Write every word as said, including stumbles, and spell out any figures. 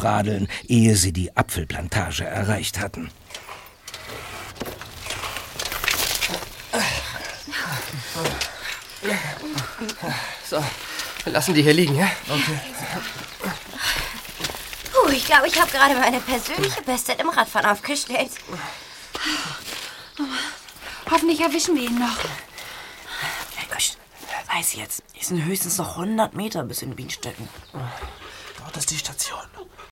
aufradeln, ehe sie die Apfelplantage erreicht hatten. So, wir lassen die hier liegen, ja? Okay. Puh, ich glaube, ich habe gerade meine persönliche Bestzeit im Radfahren aufgestellt. Hoffentlich erwischen wir ihn noch. Weiß jetzt, es sind höchstens noch hundert Meter bis in Bienstetten. Dort ist die Station.